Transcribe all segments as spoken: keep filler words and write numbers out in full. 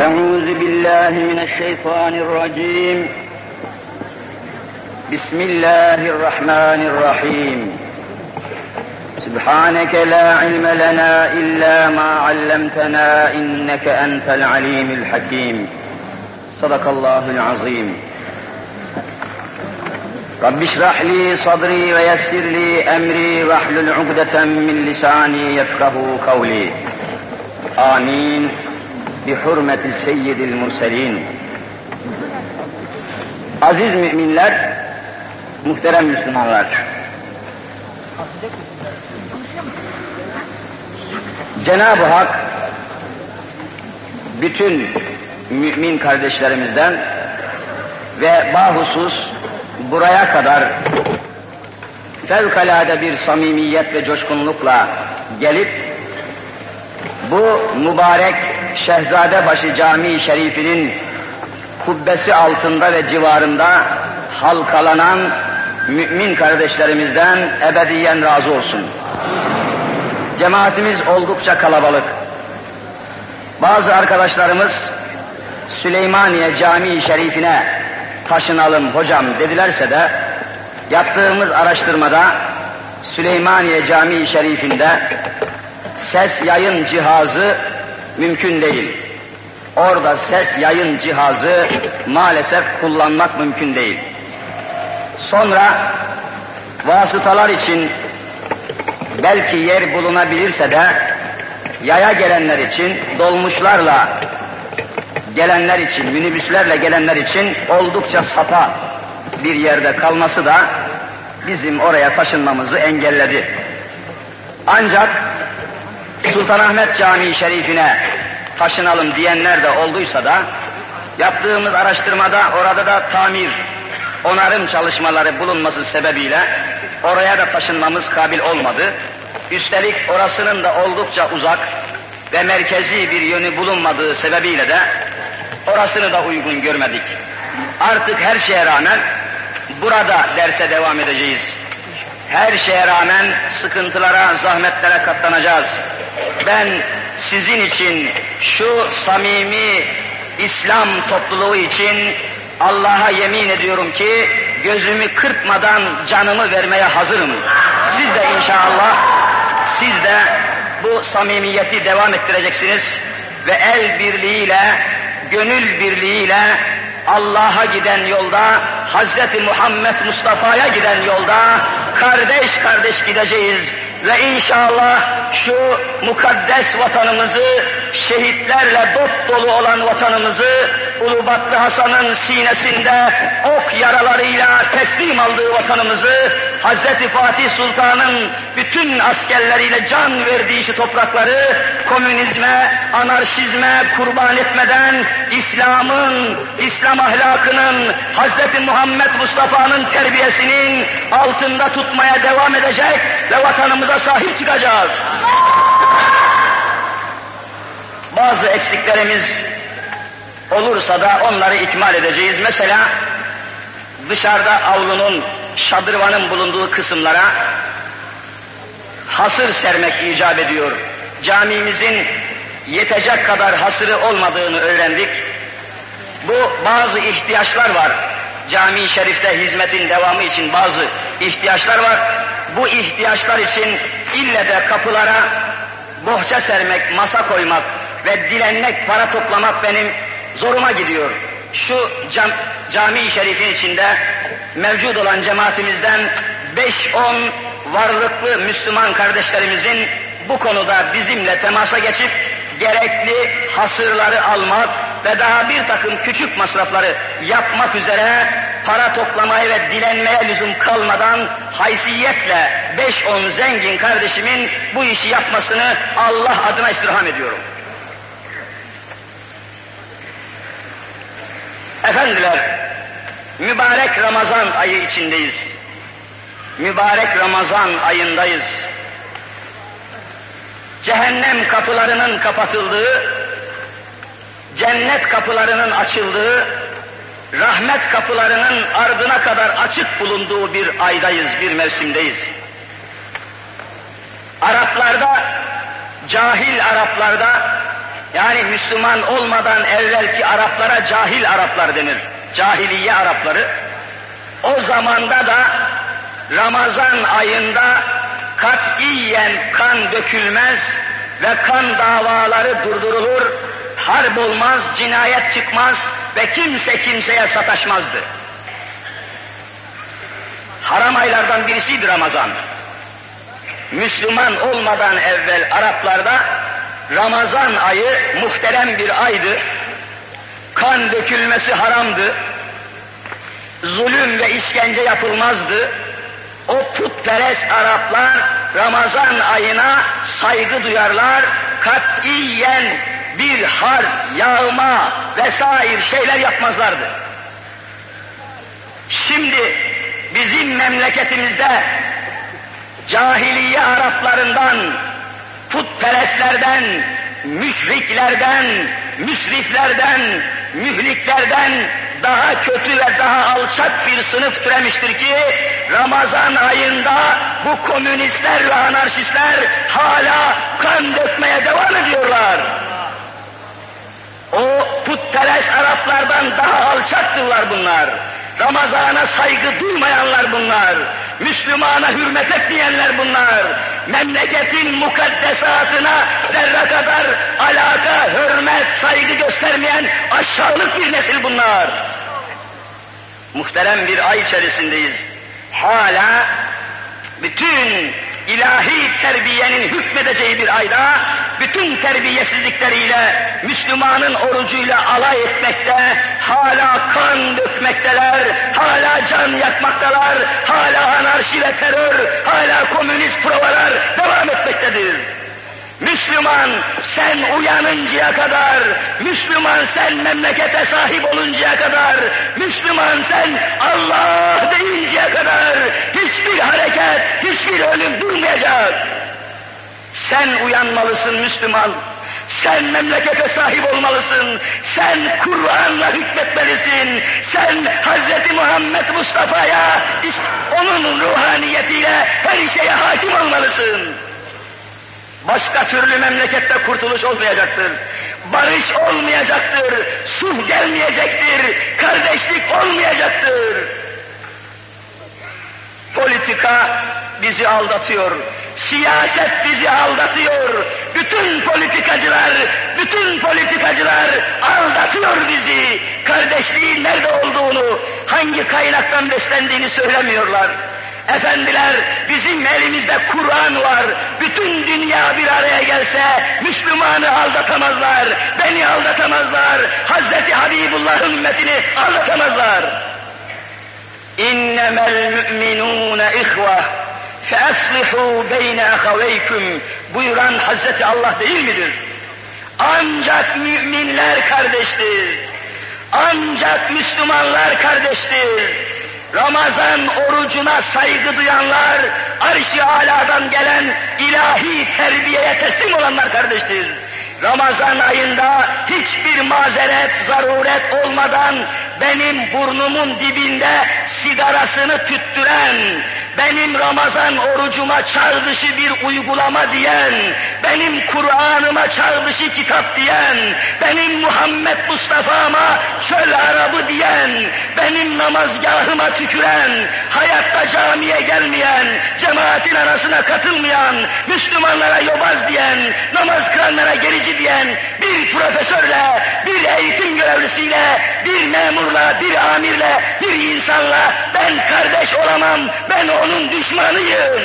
أعوذ بالله من الشيطان الرجيم. بسم الله الرحمن الرحيم. سبحانك لا علم لنا إلا ما علمتنا إنك أنت العليم الحكيم. صدق الله العظيم. رب اشرح لي صدري ويسر لي أمري واحلل عقدة من لساني يفقهوا قولي. آمين. بحرمة seyyid murselin. Aziz müminler, muhterem Müslümanlar. Cenab-ı Hak bütün mümin kardeşlerimizden ve bahusus buraya kadar fevkalade bir samimiyet ve coşkunlukla gelip bu mübarek Şehzadebaşı Camii Şerifinin kubbesi altında ve civarında halkalanan mümin kardeşlerimizden ebediyen razı olsun. Cemaatimiz oldukça kalabalık. Bazı arkadaşlarımız Süleymaniye Camii Şerifine taşınalım hocam dedilerse de yaptığımız araştırmada Süleymaniye Camii Şerifinde ses yayın cihazı mümkün değil. Orada ses yayın cihazı maalesef kullanmak mümkün değil. Sonra vasıtalar için belki yer bulunabilirse de yaya gelenler için, dolmuşlarla gelenler için, minibüslerle gelenler için oldukça sapa bir yerde kalması da bizim oraya taşınmamızı engelledi. Ancak Sultanahmet Camii Şerifine taşınalım diyenler de olduysa da yaptığımız araştırmada orada da tamir, onarım çalışmaları bulunması sebebiyle oraya da taşınmamız kabil olmadı. Üstelik orasının da oldukça uzak ve merkezi bir yönü bulunmadığı sebebiyle de orasını da uygun görmedik. Artık her şeye rağmen burada derse devam edeceğiz. Her şeye rağmen sıkıntılara, zahmetlere katlanacağız. Ben sizin için, şu samimi İslam topluluğu için Allah'a yemin ediyorum ki gözümü kırpmadan canımı vermeye hazırım. Siz de inşallah, siz de bu samimiyeti devam ettireceksiniz ve el birliğiyle, gönül birliğiyle Allah'a giden yolda, Hazreti Muhammed Mustafa'ya giden yolda kardeş kardeş gideceğiz. Ve inşallah şu mukaddes vatanımızı, şehitlerle dop dolu olan vatanımızı, Ulubatlı Hasan'ın sinesinde ok yaralarıyla teslim aldığı vatanımızı, Hazreti Fatih Sultan'ın bütün askerleriyle can verdiği şu toprakları, komünizme, anarşizme kurban etmeden, İslam'ın, İslam ahlakının, Hazreti Muhammed Mustafa'nın terbiyesinin altında tutmaya devam edecek ve vatanımıza sahip çıkacağız. Bazı eksiklerimiz olursa da onları ikmal edeceğiz. Mesela dışarıda avlunun, şadırvanın bulunduğu kısımlara hasır sermek icap ediyor. Camimizin yetecek kadar hasırı olmadığını öğrendik. Bu bazı ihtiyaçlar var. Cami-i Şerif'te hizmetin devamı için bazı ihtiyaçlar var. Bu ihtiyaçlar için ille de kapılara bohça sermek, masa koymak ve dilenmek, para toplamak benim zoruma gidiyor. Şu cam, Cami-i Şerif'in içinde mevcut olan cemaatimizden beş on varlıklı Müslüman kardeşlerimizin bu konuda bizimle temasa geçip gerekli hasırları almak ve daha bir takım küçük masrafları yapmak üzere para toplamaya ve dilenmeye lüzum kalmadan haysiyetle beş on zengin kardeşimin bu işi yapmasını Allah adına istirham ediyorum. Efendiler, mübarek Ramazan ayı içindeyiz. Mübarek Ramazan ayındayız. Cehennem kapılarının kapatıldığı, cennet kapılarının açıldığı, rahmet kapılarının ardına kadar açık bulunduğu bir aydayız, bir mevsimdeyiz. Araplarda, cahil Araplarda Yani Müslüman olmadan evvelki Araplara cahil Araplar denir. Cahiliye Arapları. O zamanda da Ramazan ayında katiyen kan dökülmez ve kan davaları durdurulur, harp olmaz, cinayet çıkmaz ve kimse kimseye sataşmazdı. Haram aylardan birisiydi Ramazan. Müslüman olmadan evvel Araplarda Ramazan ayı muhterem bir aydı. Kan dökülmesi haramdı. Zulüm ve işkence yapılmazdı. O putperest Araplar Ramazan ayına saygı duyarlar, katiyen bir harp, yağma vesaire şeyler yapmazlardı. Şimdi bizim memleketimizde cahiliye Araplarından, putperestlerden, müşriklerden, müsriflerden, mühliklerden daha kötü ve daha alçak bir sınıf türemiştir ki Ramazan ayında bu komünistler ve anarşistler hala kan dökmeye devam ediyorlar. O putperest Araplardan daha alçaktırlar bunlar. Ramazana saygı duymayanlar bunlar. Müslümana hürmet etmeyenler bunlar. Memleketin mukaddesatına zerre kadar alaka, hürmet, saygı göstermeyen aşağılık bir nesil bunlar. Muhterem bir ay içerisindeyiz. Hala bütün ilahi terbiyenin hükmedeceği bir ayda, bütün terbiyesizlikleriyle, Müslümanın orucuyla alay etmekte, hala kan dökmekteler, hala can yakmaktalar, hala anarşi ve terör, hala komünist provalar devam etmektedir. Müslüman sen uyanıncaya kadar, Müslüman sen memlekete sahip oluncaya kadar, Müslüman sen Allah deyinceye kadar hiçbir hareket, hiçbir ölüm durmayacak. Sen uyanmalısın Müslüman, sen memlekete sahip olmalısın, sen Kur'an'la hükmetmelisin, sen Hazreti Muhammed Mustafa'ya, onun ruhaniyetiyle her şeye hakim olmalısın. Başka türlü memlekette kurtuluş olmayacaktır. Barış olmayacaktır. Sulh gelmeyecektir. Kardeşlik olmayacaktır. Politika bizi aldatıyor. Siyaset bizi aldatıyor. Bütün politikacılar, bütün politikacılar aldatıyor bizi. Kardeşliğin nerede olduğunu, hangi kaynaktan beslendiğini söylemiyorlar. Efendiler, bizim elimizde Kur'an var. Bütün dünya bir araya gelse Müslümanı aldatamazlar, beni aldatamazlar, Hazreti Habibullah'ın ümmetini aldatamazlar. İnnemel mü'minûne ihve feaslihû beyne ahaveyküm buyuran Hazreti Allah değil midir? Ancak müminler kardeştir. Ancak Müslümanlar kardeştir. Ramazan orucuna saygı duyanlar, arş-ı âlâdan gelen ilahi terbiyeye teslim olanlar kardeştir. Ramazan ayında hiçbir mazeret, zaruret olmadan benim burnumun dibinde sigarasını tüttüren, benim Ramazan orucuma çağ dışı bir uygulama diyen, benim Kur'an'ıma çağ dışı kitap diyen, benim Muhammed Mustafa'ma çöl Arabı diyen, benim namazgahıma tüküren, hayatta camiye gelmeyen, cemaatin arasına katılmayan, Müslümanlara yobaz diyen, namaz kılanlara gerici diyen bir profesörle, bir eğitim görevlisiyle, bir memurla, bir amirle, bir insanla ben kardeş olamam, ben onun düşmanıyım.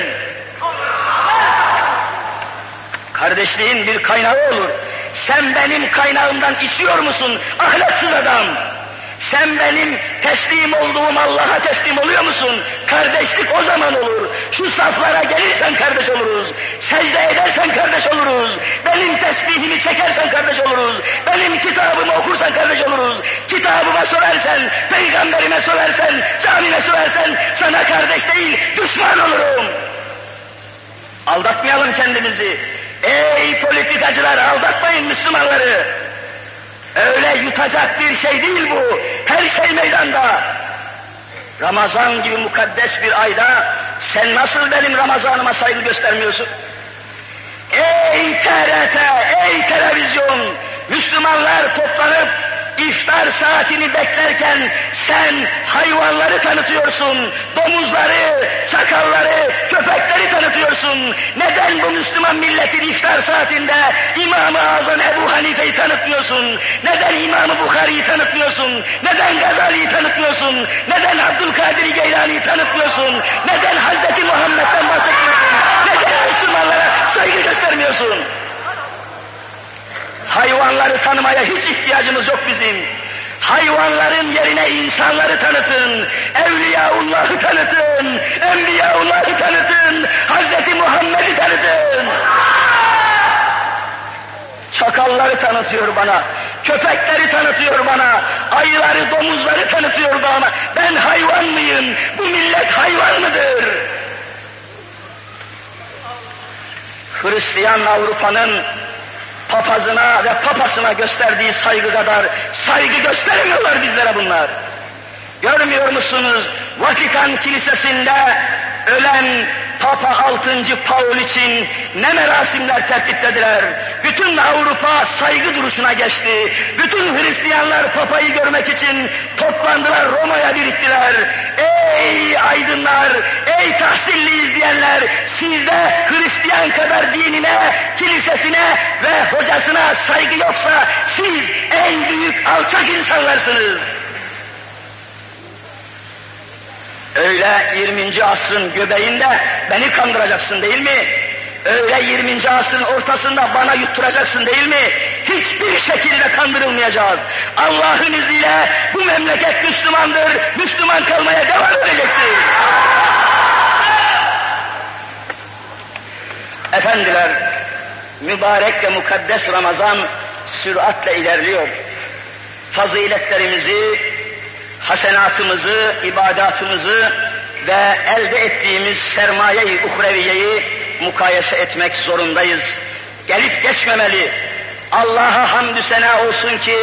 Kardeşliğin bir kaynağı olur. Sen benim kaynağımdan içiyor musun ahlaksız adam? Sen benim teslim olduğum Allah'a teslim oluyor musun? Kardeşlik o zaman olur. Şu saflara gelirsen kardeş oluruz. Secde edersen kardeş oluruz. Benim tesbihimi çekersen kardeş oluruz. Benim kitabımı okursan kardeş oluruz. Kitabıma sorarsan, peygamberime sorarsan, camime sorarsan sana kardeş değil, düşman olurum. Aldatmayalım kendimizi. Ey politikacılar, aldatmayın Müslümanları. Öyle yutacak bir şey değil bu. Her şey meydanda. Ramazan gibi mukaddes bir ayda sen nasıl benim Ramazanıma saygı göstermiyorsun? Ey T R T, ey televizyon, Müslümanlar toplanıp iftar saatini beklerken sen hayvanları tanıtıyorsun, domuzları, çakalları, köpekleri tanıtıyorsun. Neden bu Müslüman milletin iftar saatinde İmam-ı Azam Ebu Hanife'yi tanıtmıyorsun? Neden İmam-ı Bukhari'yi tanıtmıyorsun? Neden Gazali'yi tanıtmıyorsun? Neden Abdülkadir Geylani'yi tanıtmıyorsun? Neden Hazreti Muhammed'den bahsetmiyorsun? Neden Müslümanlara saygı göstermiyorsun? Hayvanları tanımaya hiç ihtiyacımız yok bizim. Hayvanların yerine insanları tanıtın, Evliyaullah'ı tanıtın, Enbiyaullah'ı tanıtın, Hazreti Muhammed'i tanıtın. Çakalları tanıtıyor bana, köpekleri tanıtıyor bana, ayıları, domuzları tanıtıyor bana. Ben hayvan mıyım? Bu millet hayvan mıdır? Hristiyan Avrupa'nın papazına ve papasına gösterdiği saygı kadar saygı göstermiyorlar bizlere bunlar. Görmüyor musunuz? Vatikan Kilisesi'nde ölen Papa altıncı Paul için ne merasimler tertiplediler. Bütün Avrupa saygı duruşuna geçti. Bütün Hristiyanlar Papa'yı görmek için toplandılar, Roma'ya biriktiler. Ey aydınlar, ey tahsilli izleyenler, siz de Hristiyan kadar dinine, kilisesine ve hocasına saygı yoksa siz en büyük alçak insanlarsınız. Öyle yirminci asrın göbeğinde beni kandıracaksın değil mi? Öyle yirminci asrın ortasında bana yutturacaksın değil mi? Hiçbir şekilde kandırılmayacağız. Allah'ın izniyle bu memleket Müslümandır, Müslüman kalmaya devam edecektir. Efendiler, mübarek ve mukaddes Ramazan süratle ilerliyor. Faziletlerimizi, hasenatımızı, ibadatımızı ve elde ettiğimiz sermaye-i uhreviyeyi mukayese etmek zorundayız. Gelip geçmemeli. Allah'a hamdü sena olsun ki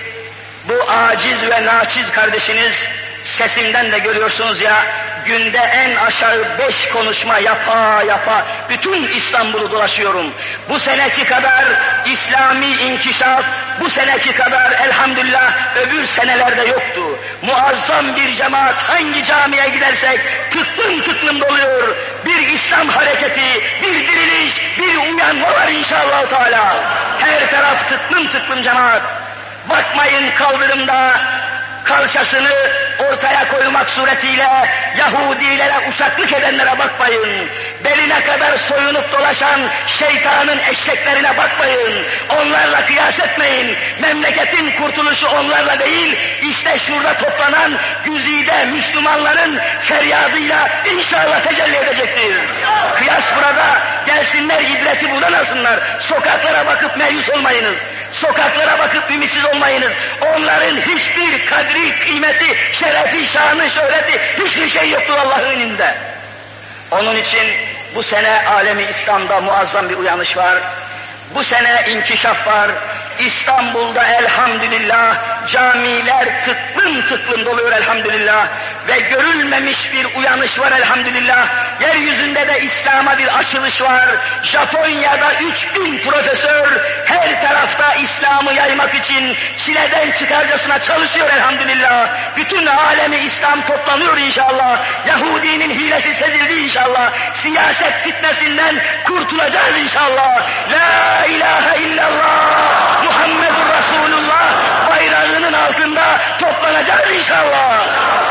bu aciz ve naçiz kardeşiniz, sesimden de görüyorsunuz ya, günde en aşağı beş konuşma yapa yapa bütün İstanbul'u dolaşıyorum. Bu seneki kadar İslami inkişaf, bu seneki kadar elhamdülillah öbür senelerde yoktu. Muazzam bir cemaat, hangi camiye gidersek tıklım tıklım doluyor. Bir İslam hareketi, bir diriliş, bir uyanma var inşallah Teala. Her taraf tıklım tıklım cemaat. Bakmayın kaldırımda kalçasını ortaya koymak suretiyle Yahudilere uşaklık edenlere bakmayın. Beline kadar soyunup dolaşan şeytanın eşeklerine bakmayın. Onlarla kıyas etmeyin. Memleketin kurtuluşu onlarla değil, işte şurada toplanan güzide Müslümanların feryadıyla inşallah tecelli edecektir. Kıyas burada, gelsinler ibreti buradan alsınlar. Sokaklara bakıp meyus olmayınız. Sokaklara bakıp ümitsiz olmayınız. Onların hiçbir kadri, kıymeti, şerefi, şanı, şöhreti, hiçbir şey yoktur Allah'ın önünde. Onun için bu sene alemi İslam'da muazzam bir uyanış var. Bu sene inkişaf var. İstanbul'da elhamdülillah camiler tıklım tıklım doluyor elhamdülillah ve görülmemiş bir uyanış var elhamdülillah. Yeryüzünde de İslam'a bir açılış var. Japonya'da üç bin profesör her tarafta İslam'ı yaymak için çileden çıkarcasına çalışıyor elhamdülillah. Bütün alemi İslam toplanıyor inşallah. Yahudinin hilesi sezildi inşallah. Siyaset fitnesinden kurtulacağız inşallah. La ilahe illallah Muhammedur Resulullah bayrağının altında toplanacağız inşallah.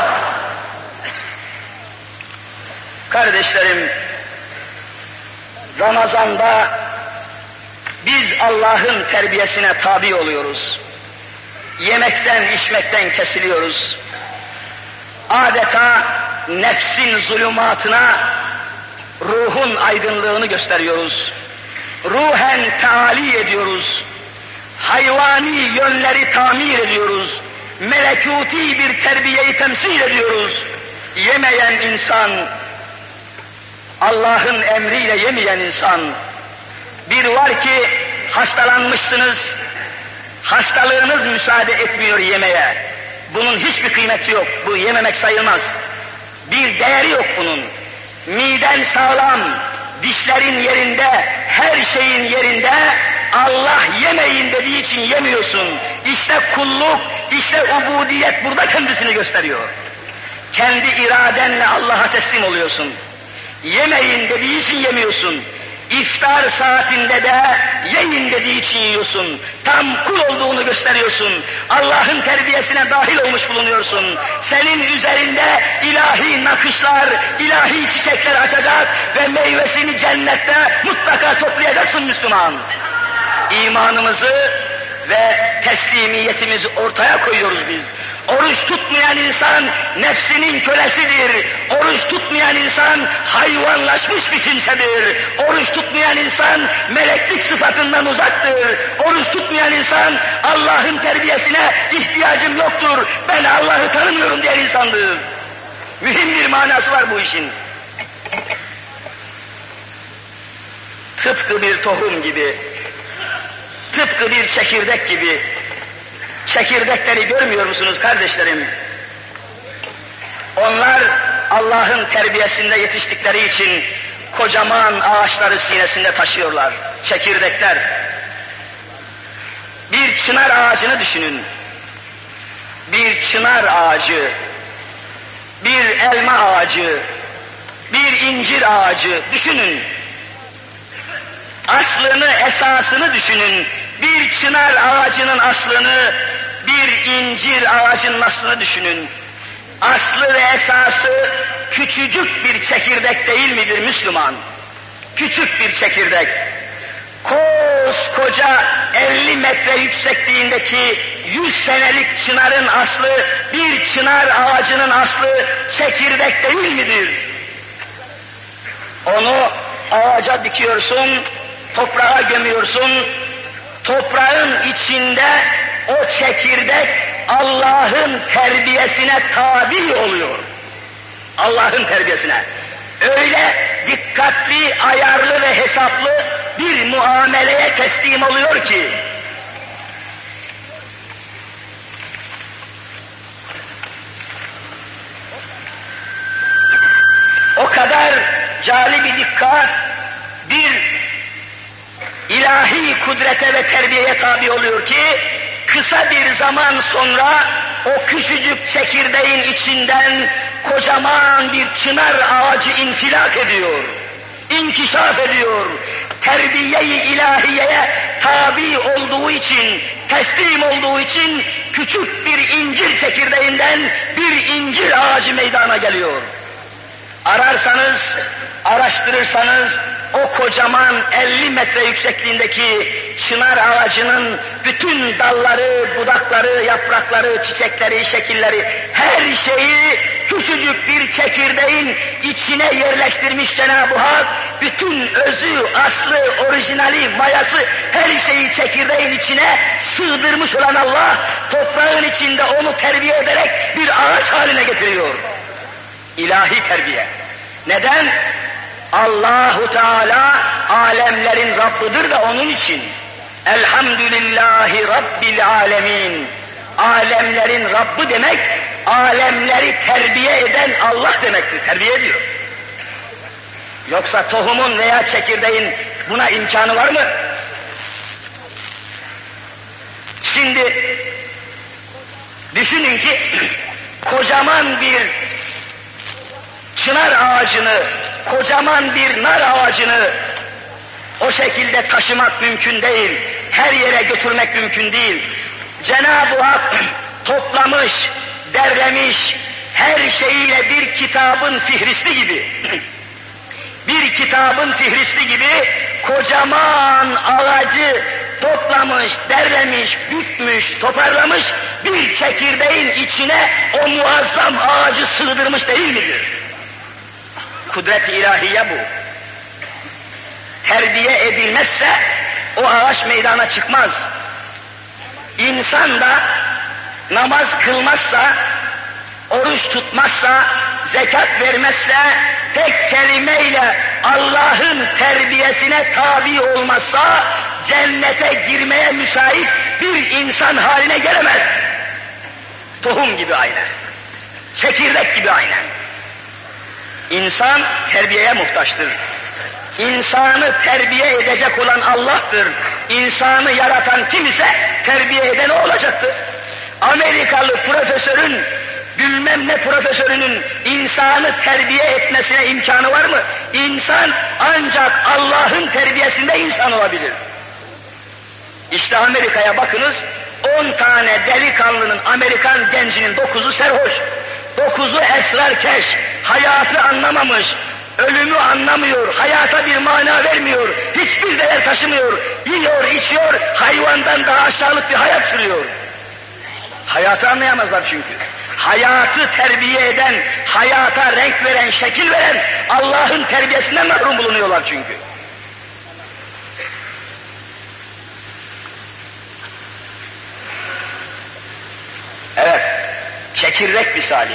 Kardeşlerim, Ramazan'da biz Allah'ın terbiyesine tabi oluyoruz. Yemekten, içmekten kesiliyoruz. Adeta nefsin zulümatına ruhun aydınlığını gösteriyoruz. Ruhen teali ediyoruz. Hayvani yönleri tamir ediyoruz. Melekuti bir terbiyeyi temsil ediyoruz. Yemeyen insan, Allah'ın emriyle yemeyen insan, bir var ki hastalanmışsınız, hastalığınız müsaade etmiyor yemeye. Bunun hiçbir kıymeti yok, bu yememek sayılmaz. Bir değeri yok bunun. Miden sağlam, dişlerin yerinde, her şeyin yerinde, Allah yemeyin dediği için yemiyorsun. İşte kulluk, işte ubudiyet burada kendisini gösteriyor. Kendi iradenle Allah'a teslim oluyorsun. Yemeyin dediği için yemiyorsun. İftar saatinde de yiyin dediği için yiyorsun. Tam kul olduğunu gösteriyorsun. Allah'ın terbiyesine dahil olmuş bulunuyorsun. Senin üzerinde ilahi nakışlar, ilahi çiçekler açacak ve meyvesini cennette mutlaka toplayacaksın Müslüman. İmanımızı ve teslimiyetimizi ortaya koyuyoruz biz. Oruç tutmayan insan nefsinin kölesidir. Oruç tutmayan insan hayvanlaşmış bir kimsedir. Oruç tutmayan insan meleklik sıfatından uzaktır. Oruç tutmayan insan Allah'ın terbiyesine ihtiyacım yoktur, ben Allah'ı tanımıyorum diyen insandır. Mühim bir manası var bu işin. Tıpkı bir tohum gibi, tıpkı bir çekirdek gibi. Çekirdekleri görmüyor musunuz kardeşlerim? Onlar Allah'ın terbiyesinde yetiştikleri için kocaman ağaçları sinesinde taşıyorlar. Çekirdekler. Bir çınar ağacını düşünün. Bir çınar ağacı, bir elma ağacı, bir incir ağacı düşünün. Aslını, esasını düşünün. Bir çınar ağacının aslını, bir incir ağacının aslını düşünün. Aslı ve esası küçücük bir çekirdek değil midir Müslüman? Küçük bir çekirdek. Koskoca elli metre yüksekliğindeki yüz senelik çınarın aslı, bir çınar ağacının aslı çekirdek değil midir? Onu ağaca dikiyorsun, toprağa gömüyorsun, toprağın içinde o çekirdek Allah'ın terbiyesine tabi oluyor. Allah'ın terbiyesine. Öyle dikkatli, ayarlı ve hesaplı bir muameleye teslim oluyor ki, o kadar cali bir dikkat, bir ilahi kudrete ve terbiyeye tabi oluyor ki, kısa bir zaman sonra o küçücük çekirdeğin içinden kocaman bir çınar ağacı infilak ediyor, inkişaf ediyor. Terbiye-i ilahiyeye tabi olduğu için, teslim olduğu için küçük bir incir çekirdeğinden bir incir ağacı meydana geliyor. Ararsanız, araştırırsanız o kocaman elli metre yüksekliğindeki çınar ağacının bütün dalları, budakları, yaprakları, çiçekleri, şekilleri, her şeyi küçücük bir çekirdeğin içine yerleştirmiş Cenab-ı Hak. Bütün özü, aslı, orijinali, mayası, her şeyi çekirdeğin içine sığdırmış olan Allah, toprağın içinde onu terbiye ederek bir ağaç haline getiriyor. İlahi terbiye. Neden? Allahu Teala alemlerin Rabbidir de onun için. Elhamdülillahi Rabbil alemin. Alemlerin Rabbi demek, alemleri terbiye eden Allah demektir. Terbiye ediyor. Yoksa tohumun veya çekirdeğin buna imkanı var mı? Şimdi düşünün ki kocaman bir çınar ağacını, kocaman bir nar ağacını o şekilde taşımak mümkün değil, her yere götürmek mümkün değil. Cenab-ı Hak toplamış, derlemiş, her şeyiyle bir kitabın fihristi gibi, bir kitabın fihristi gibi kocaman ağacı toplamış, derlemiş, bükmüş, toparlamış, bir çekirdeğin içine o muazzam ağacı sığdırmış değil midir? Kudret-i ilahiye bu. Terbiye edilmezse o ağaç meydana çıkmaz. İnsan da namaz kılmazsa, oruç tutmazsa, zekat vermezse, tek kelimeyle Allah'ın terbiyesine tabi olmazsa, cennete girmeye müsait bir insan haline gelemez. Tohum gibi aynen. Çekirdek gibi aynen. İnsan terbiyeye muhtaçtır. İnsanı terbiye edecek olan Allah'tır. İnsanı yaratan kim ise terbiye eden o olacaktır. Amerikalı profesörün, bilmem ne profesörünün insanı terbiye etmesine imkanı var mı? İnsan ancak Allah'ın terbiyesinde insan olabilir. İşte Amerika'ya bakınız, on tane delikanlının, Amerikan gencinin dokuzu serhoş, dokuzu esrarkeş, hayatı anlamamış, ölümü anlamıyor, hayata bir mana vermiyor, hiçbir değer taşımıyor, yiyor, içiyor, hayvandan daha aşağılık bir hayat sürüyor. Hayatı anlayamazlar çünkü. Hayatı terbiye eden, hayata renk veren, şekil veren Allah'ın terbiyesinden mahrum bulunuyorlar çünkü. Evet, çekirdek misali.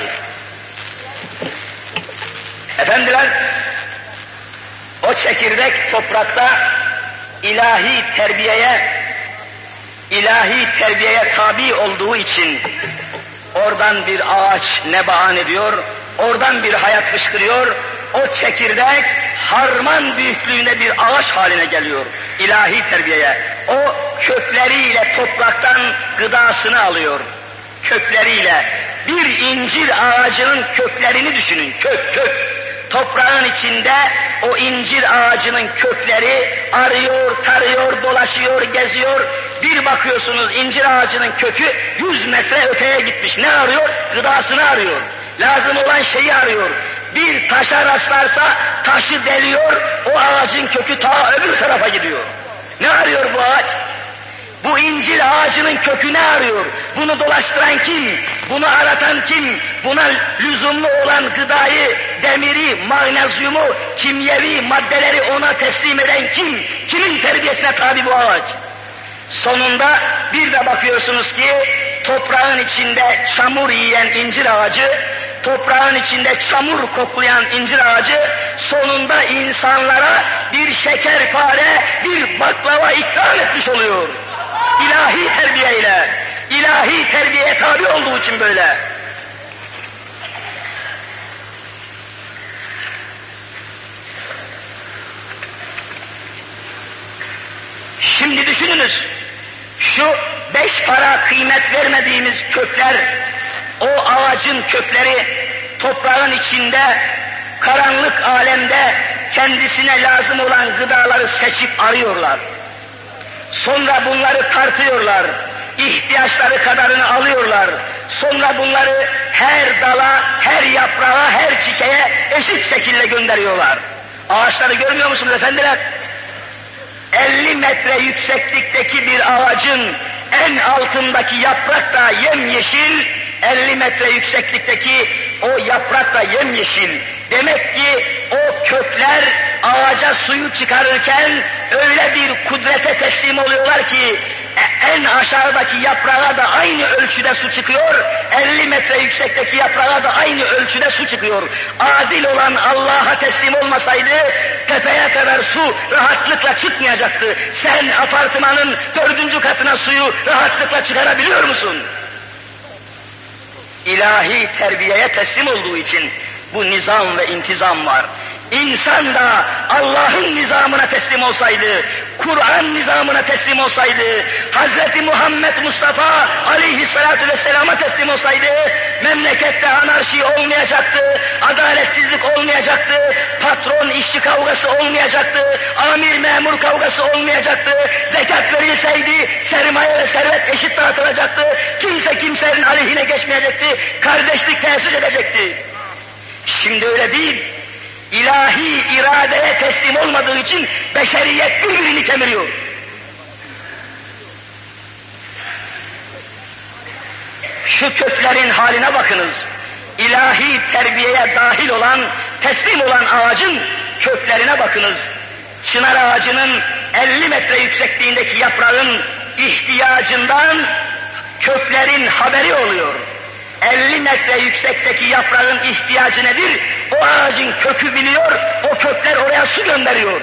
Efendiler, o çekirdek toprakta ilahi terbiyeye, ilahi terbiyeye tabi olduğu için oradan bir ağaç nebaan ediyor, oradan bir hayat fışkırıyor, o çekirdek harman büyüklüğünde bir ağaç haline geliyor ilahi terbiyeye. O kökleriyle topraktan gıdasını alıyor, kökleriyle. Bir incir ağacının köklerini düşünün, kök kök. Toprağın içinde o incir ağacının kökleri arıyor, tarıyor, dolaşıyor, geziyor. Bir bakıyorsunuz incir ağacının kökü yüz metre öteye gitmiş. Ne arıyor? Gıdasını arıyor. Lazım olan şeyi arıyor. Bir taşa rastlarsa taşı deliyor, o ağacın kökü ta öbür tarafa gidiyor. Ne arıyor bu ağaç? Bu incir ağacının kökü ne arıyor? Bunu dolaştıran kim? Bunu aratan kim? Buna lüzumlu olan gıdayı, demiri, magnezyumu, kimyevi maddeleri ona teslim eden kim? Kimin terbiyesine tabi bu ağaç? Sonunda bir de bakıyorsunuz ki toprağın içinde çamur yiyen incir ağacı, toprağın içinde çamur koklayan incir ağacı sonunda insanlara bir şekerpare, bir baklava ikram etmiş oluyor. İlahi terbiyeyle, ilahi terbiyeye tabi olduğu için böyle. Şimdi düşününüz, şu beş para kıymet vermediğimiz kökler, o ağacın kökleri toprağın içinde, karanlık alemde kendisine lazım olan gıdaları seçip arıyorlar. Sonra bunları tartıyorlar, ihtiyaçları kadarını alıyorlar. Sonra bunları her dala, her yaprağa, her çiçeğe eşit şekilde gönderiyorlar. Ağaçları görmüyor musunuz efendiler? elli metre yükseklikteki bir ağacın en altındaki yaprak da yemyeşil, elli metre yükseklikteki o yaprak da yemyeşil. Demek ki o kökler ağaca suyu çıkarırken öyle bir kudrete teslim oluyorlar ki en aşağıdaki yaprağa da aynı ölçüde su çıkıyor, elli metre yüksekteki yaprağa da aynı ölçüde su çıkıyor. Adil olan Allah'a teslim olmasaydı tepeye kadar su rahatlıkla çıkmayacaktı. Sen apartmanın dördüncü katına suyu rahatlıkla çıkarabiliyor musun? İlahi terbiyeye teslim olduğu için bu nizam ve intizam var. İnsan da Allah'ın nizamına teslim olsaydı, Kur'an nizamına teslim olsaydı, Hazreti Muhammed Mustafa aleyhissalatu vesselama teslim olsaydı, memlekette anarşi olmayacaktı, adaletsizlik olmayacaktı, patron işçi kavgası olmayacaktı, amir memur kavgası olmayacaktı, zekat verilseydi sermaye ve servet eşit dağıtılacaktı, kimse kimsenin aleyhine geçmeyecekti, kardeşlik tesis edecekti. Şimdi öyle değil. İlahi iradeye teslim olmadığı için beşeriyet birbirini kemiriyor. Şu köklerin haline bakınız. İlahi terbiyeye dahil olan, teslim olan ağacın köklerine bakınız. Çınar ağacının elli metre yüksekliğindeki yaprağın ihtiyacından köklerin haberi oluyor. elli metre yüksekteki yaprağın ihtiyacı nedir? O ağacın kökü biliyor, o kökler oraya su gönderiyor.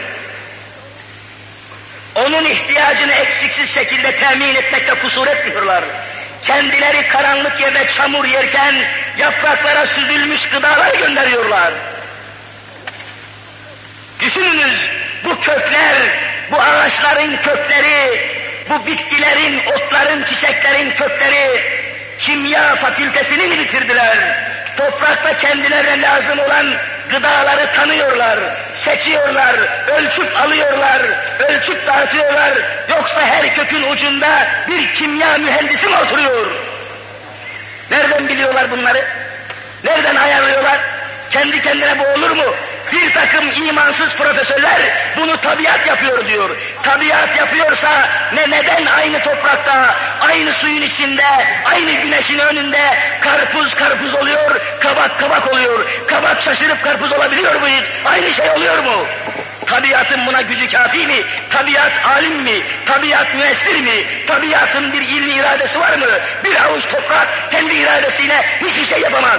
Onun ihtiyacını eksiksiz şekilde temin etmekte kusur etmiyorlar. Kendileri karanlık yerde çamur yerken yapraklara süzülmüş gıdalar gönderiyorlar. Düşününüz, Bu kökler, bu ağaçların kökleri, bu bitkilerin, otların, çiçeklerin kökleri kimya fakültesini mi bitirdiler? Toprakta kendilerine lazım olan gıdaları tanıyorlar, seçiyorlar, ölçüp alıyorlar, ölçüp dağıtıyorlar. Yoksa her kökün ucunda bir kimya mühendisi mi oturuyor? Nereden biliyorlar bunları? Nereden ayarlıyorlar? Kendi kendine bu olur mu? Bir takım imansız profesörler bunu tabiat yapıyor diyor. Tabiat yapıyorsa ne neden aynı toprakta, aynı suyun içinde, aynı güneşin önünde karpuz karpuz oluyor, kabak kabak oluyor. Kabak şaşırıp karpuz olabiliyor mu hiç? Aynı şey oluyor mu? Tabiatın buna gücü kafi mi? Tabiat alim mi? Tabiat müessir mi? Tabiatın bir ilmi iradesi var mı? Bir avuç toprak kendi iradesiyle hiçbir şey yapamaz.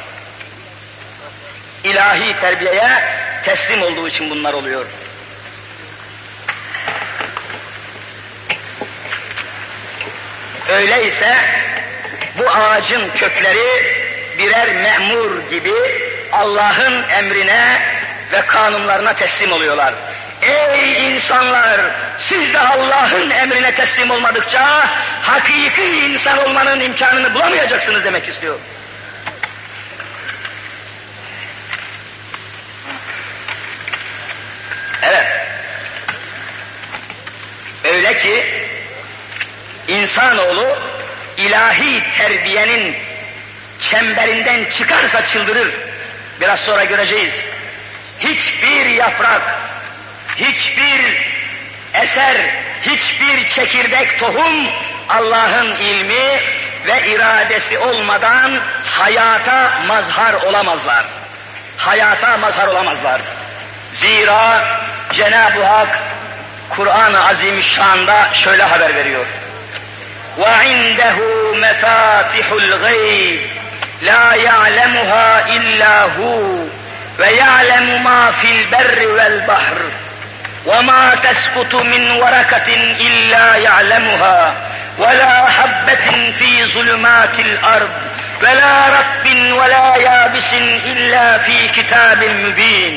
İlahi terbiyeye teslim olduğu için bunlar oluyor. Öyleyse bu ağacın kökleri birer memur gibi Allah'ın emrine ve kanunlarına teslim oluyorlar. Ey insanlar! Siz de Allah'ın emrine teslim olmadıkça hakiki insan olmanın imkanını bulamayacaksınız demek istiyor. Evet. Öyle ki insanoğlu ilahi terbiyenin çemberinden çıkarsa çıldırır. Biraz sonra göreceğiz. Hiçbir yaprak, hiçbir eser, hiçbir çekirdek tohum Allah'ın ilmi ve iradesi olmadan hayata mazhar olamazlar. Hayata mazhar olamazlar. Zira Cenab-ı Hak Kur'an-ı Azimüşşan'da şöyle haber veriyor. وَعِنْدَهُ مَفَاتِحُ الْغَيْبِ لَا يَعْلَمُهَا إِلَّا هُوَ وَيَعْلَمُ مَا فِي الْبَرِّ وَالْبَحْرِ وَمَا تَسْقُطُ مِنْ وَرَقَةٍ إِلَّا يَعْلَمُهَا وَلَا حَبَّةٍ فِي ظُلُمَاتِ الْأَرْضِ وَلَا رَطْبٍ وَلَا يَابِسٍ إِلَّا فِي كِتَابٍ مُبِينٍ.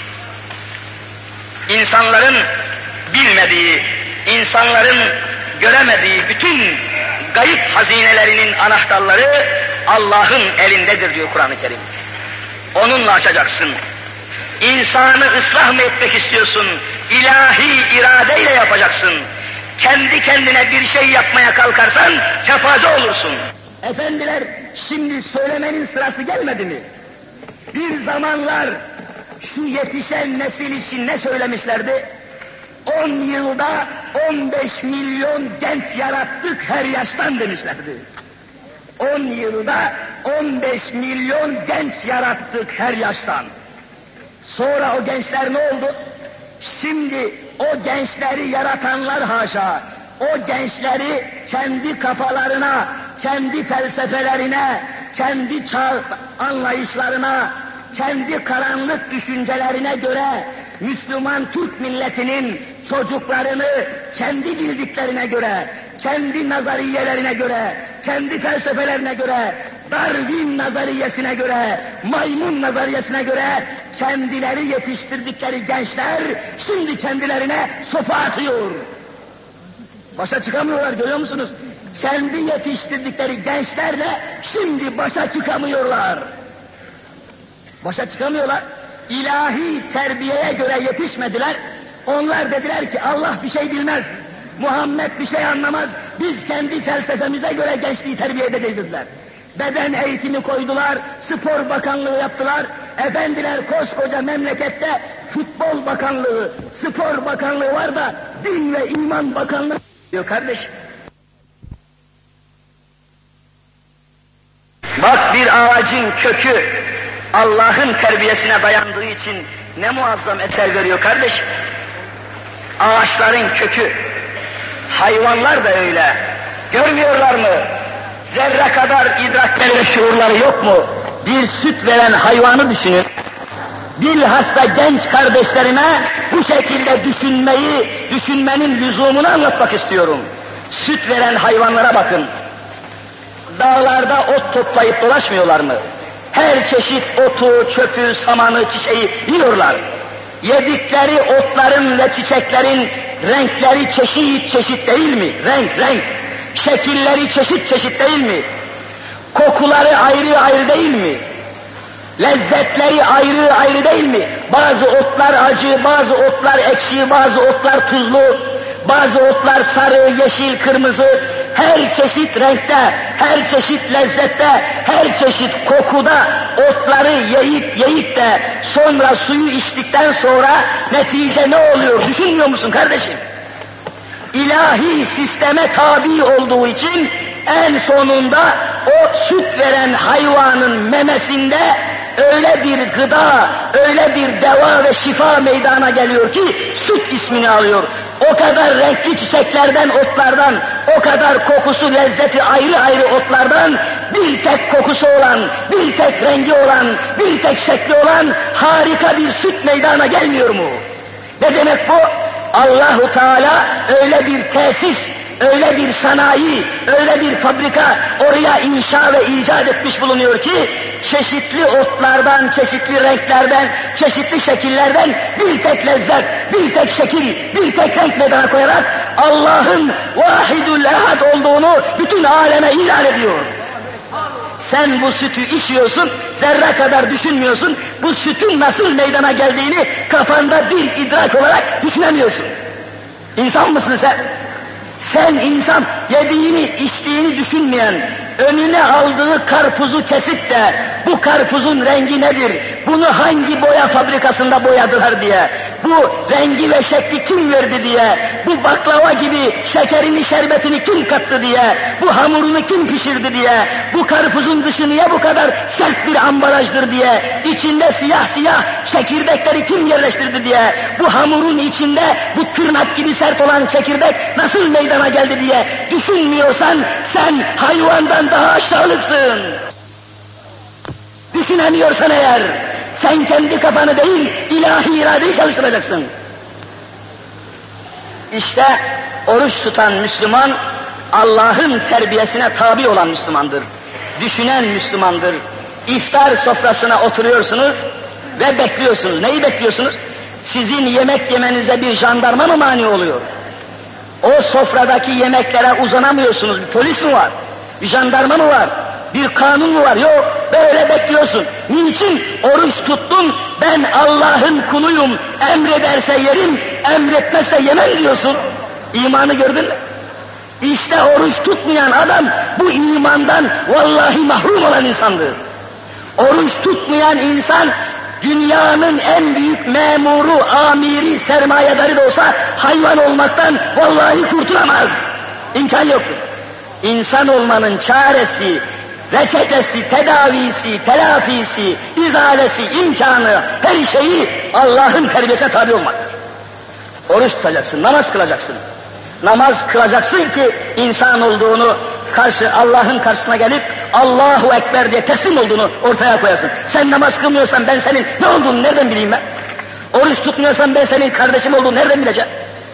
İnsanların bilmediği, insanların göremediği bütün gayip hazinelerinin anahtarları Allah'ın elindedir diyor Kur'an-ı Kerim. Onunla açacaksın. İnsanı ıslah mı etmek istiyorsun? İlahi iradeyle yapacaksın. Kendi kendine bir şey yapmaya kalkarsan kepaze olursun. Efendiler, şimdi söylemenin sırası gelmedi mi? Bir zamanlar şu yetişen nesil için ne söylemişlerdi? On yılda on beş milyon genç yarattık her yaştan demişlerdi. On yılda on beş milyon genç yarattık her yaştan. Sonra o gençler ne oldu? Şimdi o gençleri yaratanlar haşa, o gençleri kendi kafalarına, kendi felsefelerine, kendi çağ anlayışlarına, kendi karanlık düşüncelerine göre Müslüman Türk milletinin çocuklarını kendi bildiklerine göre, kendi nazariyelerine göre, kendi felsefelerine göre, Darwin nazariyesine göre, maymun nazariyesine göre kendileri yetiştirdikleri gençler şimdi kendilerine sopa atıyor. Başa çıkamıyorlar, görüyor musunuz? Kendi yetiştirdikleri gençlerle şimdi başa çıkamıyorlar. Başa çıkamıyorlar. İlahi terbiyeye göre yetişmediler. Onlar dediler ki Allah bir şey bilmez, Muhammed bir şey anlamaz, biz kendi felsefemize göre gençliği terbiye edeceğiz dediler. Beden eğitimi koydular, spor bakanlığı yaptılar. Efendiler koskoca memlekette futbol bakanlığı, spor bakanlığı var da din ve iman bakanlığı diyor kardeş. Bak bir ağacın kökü Allah'ın terbiyesine dayandığı için ne muazzam eser veriyor kardeş. Ağaçların kökü, hayvanlar da öyle. Görmüyorlar mı? Zerre kadar idrakleri ve şuurları yok mu? Bir süt veren hayvanı düşünün. Bilhassa genç kardeşlerime bu şekilde düşünmeyi, düşünmenin lüzumunu anlatmak istiyorum. Süt veren hayvanlara bakın. Dağlarda ot toplayıp dolaşmıyorlar mı? Her çeşit otu, çöpü, samanı, çiçeği yiyorlar. Yedikleri otların ve çiçeklerin renkleri çeşit çeşit değil mi? Renk renk. Şekilleri çeşit çeşit değil mi? Kokuları ayrı ayrı değil mi? Lezzetleri ayrı ayrı değil mi? Bazı otlar acı, bazı otlar ekşi, bazı otlar tuzlu, bazı otlar sarı, yeşil, kırmızı. Her çeşit renkte, her çeşit lezzette, her çeşit kokuda otları yiyip yiyip de sonra suyu içtikten sonra netice ne oluyor? Düşünmüyor musun kardeşim? İlahi sisteme tabi olduğu için en sonunda o süt veren hayvanın memesinde öyle bir gıda, öyle bir deva ve şifa meydana geliyor ki süt ismini alıyor. O kadar renkli çiçeklerden, otlardan, o kadar kokusu, lezzeti ayrı ayrı otlardan bir tek kokusu olan, bir tek rengi olan, bir tek şekli olan harika bir süt meydana gelmiyor mu? Ne demek bu? Allahu Teala öyle bir tesis, öyle bir sanayi, öyle bir fabrika oraya inşa ve icat etmiş bulunuyor ki çeşitli otlardan, çeşitli renklerden, çeşitli şekillerden bir tek lezzet, bir tek şekil, bir tek renk meydana koyarak Allah'ın vahidül ehad olduğunu bütün aleme ilan ediyor. Sen bu sütü içiyorsun, zerre kadar düşünmüyorsun, bu sütün nasıl meydana geldiğini kafanda bir idrak olarak düşünemiyorsun. İnsan mısın sen? Sen insan, yediğini, içtiğini düşünmeyen, önüne aldığı karpuzu kesip de bu karpuzun rengi nedir, bunu hangi boya fabrikasında boyadılar diye, bu rengi ve şekli kim verdi diye, bu baklava gibi şekerini, şerbetini kim kattı diye, bu hamurunu kim pişirdi diye, bu karpuzun dışı niye bu kadar sert bir ambalajdır diye, içinde siyah siyah çekirdekleri kim yerleştirdi diye, bu hamurun içinde bu tırnak gibi sert olan çekirdek nasıl meydana geldi diye düşünmüyorsan sen hayvandan daha aşağılıksın. Düşünemiyorsan eğer, sen kendi kafanı değil, ilahi iradeyi çalıştıracaksın. İşte oruç tutan Müslüman, Allah'ın terbiyesine tabi olan Müslümandır. Düşünen Müslümandır. İftar sofrasına oturuyorsunuz ve bekliyorsunuz. Neyi bekliyorsunuz? Sizin yemek yemenize bir jandarma mı mani oluyor? O sofradaki yemeklere uzanamıyorsunuz. Bir polis mi var? Bir jandarma mı var? Bir kanun mu var? Yok. Böyle bekliyorsun. Niçin? Oruç tuttum, ben Allah'ın kuluyum. Emrederse yerim, emretmezse yemem diyorsun. İmanı gördün mü? İşte oruç tutmayan adam bu imandan vallahi mahrum olan insandır. Oruç tutmayan insan dünyanın en büyük memuru, amiri, sermayedarı da olsa hayvan olmaktan vallahi kurtulamaz. İmkan yoktur. İnsan olmanın çaresi, reçetesi, tedavisi, telafisi, izalesi, imkanı, her şeyi Allah'ın terbiyesine tabi olmaktır. Oruç tutacaksın, namaz kılacaksın. Namaz kılacaksın ki insan olduğunu karşı Allah'ın karşısına gelip Allahu Ekber diye teslim olduğunu ortaya koyasın. Sen namaz kılmıyorsan ben senin ne olduğunu nereden bileyim ben? Oruç tutmuyorsan ben senin kardeşim olduğunu nereden bileceğim?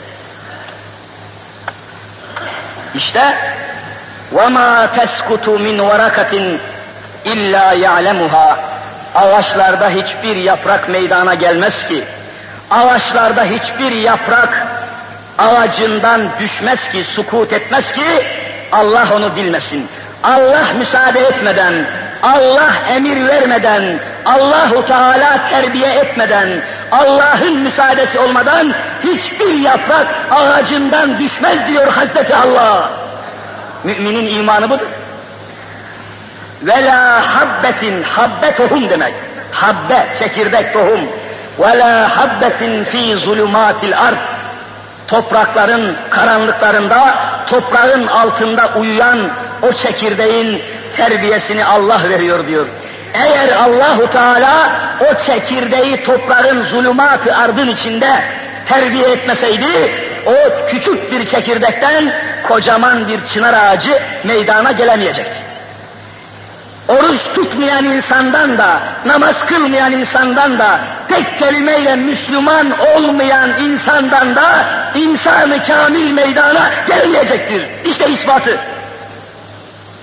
İşte وَمَا تَسْكُتُ مِنْ وَرَكَةٍ اِلَّا يَعْلَمُهَا. Ağaçlarda hiçbir yaprak meydana gelmez ki, ağaçlarda hiçbir yaprak ağacından düşmez ki, sukut etmez ki, Allah onu bilmesin. Allah müsaade etmeden, Allah emir vermeden, Allahu Teala terbiye etmeden, Allah'ın müsaadesi olmadan hiçbir yaprak ağacından düşmez diyor Hazreti Allah. Müminin imanı budur. Ve la habbetin, habbe tohum demek. Habbe, çekirdek tohum. Ve la habbetin fi zulumatil ard. Toprakların karanlıklarında, toprağın altında uyuyan o çekirdeğin terbiyesini Allah veriyor diyor. Eğer Allahu Teala o çekirdeği toprağın zulümat-ı ardın içinde terbiye etmeseydi, o küçük bir çekirdekten kocaman bir çınar ağacı meydana gelemeyecekti. Oruç tutmayan insandan da, namaz kılmayan insandan da, tek kelimeyle Müslüman olmayan insandan da insan-ı kamil meydana gelmeyecektir. İşte ispatı.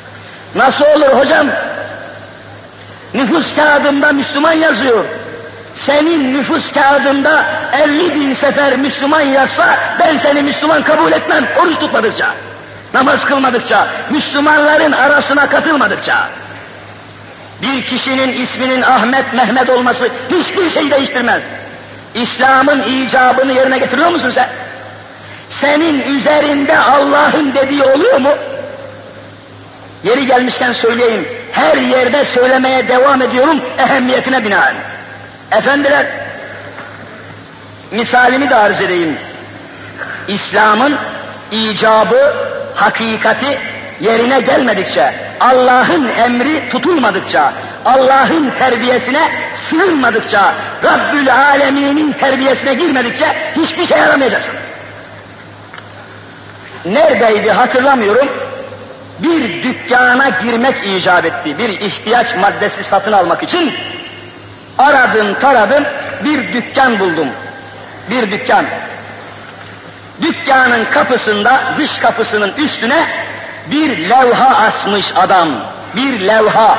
Nasıl olur hocam? Nüfus kağıdında Müslüman yazıyor. Senin nüfus kağıdında elli bin sefer Müslüman yazsa, ben seni Müslüman kabul etmem, oruç tutmadıkça, namaz kılmadıkça, Müslümanların arasına katılmadıkça. Bir kişinin isminin Ahmet, Mehmet olması hiçbir şey değiştirmez. İslam'ın icabını yerine getiriyor musun sen? Senin üzerinde Allah'ın dediği oluyor mu? Yeri gelmişken söyleyeyim, her yerde söylemeye devam ediyorum ehemmiyetine binaen. Efendiler, misalimi de arz edeyim. İslam'ın icabı, hakikati yerine gelmedikçe, Allah'ın emri tutulmadıkça, Allah'ın terbiyesine sığınmadıkça, Rabbül Alemin'in terbiyesine girmedikçe hiçbir şey yaramayacaksınız. Neredeydi hatırlamıyorum, bir dükkana girmek icap etti, bir ihtiyaç maddesi satın almak için. Aradım taradım, bir dükkan buldum, bir dükkan. Dükkanın kapısında, dış kapısının üstüne bir levha asmış adam, bir levha.